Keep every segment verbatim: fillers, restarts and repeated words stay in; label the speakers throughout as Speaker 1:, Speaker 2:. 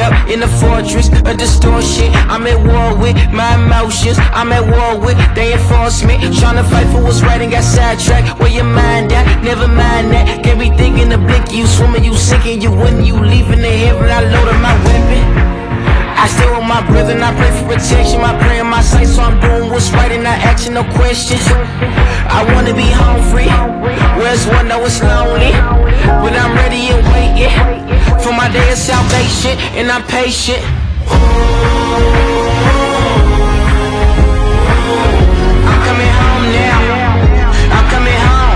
Speaker 1: up in the fortress of distortion. I'm at war with my emotions, I'm at war with they enforcement. Tryna fight for what's right and got sidetracked. Where your mind at? Never mind that. Can't be thinking the blink, you swimming, you sinking, you wouldn't, you leaving the heaven. I loaded my weapon, I stay with my brother and I pray for protection. My prayer in my sight, so I'm doing what's right and not asking no questions. I wanna be home free, where's one know it's lonely, but I'm ready and waiting for my day of salvation, and I'm patient. I'm coming home now, I'm coming home.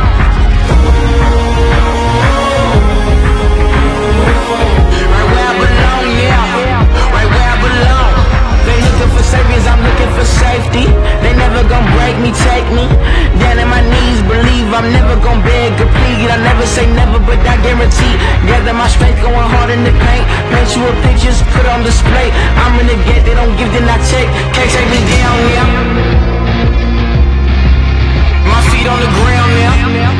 Speaker 1: Right where I belong, yeah, right where I belong. They looking for saviors, I'm looking for safety. They never gon' break me, take me down in my knees, believe I'm never gon' beg or plead. I never say never, but I guarantee. Gather my strength, going hard in the paint. Paint you a pictures, put on display. I'm in the gate, they don't give, then I take. Can't take me down, yeah. My feet on the ground now.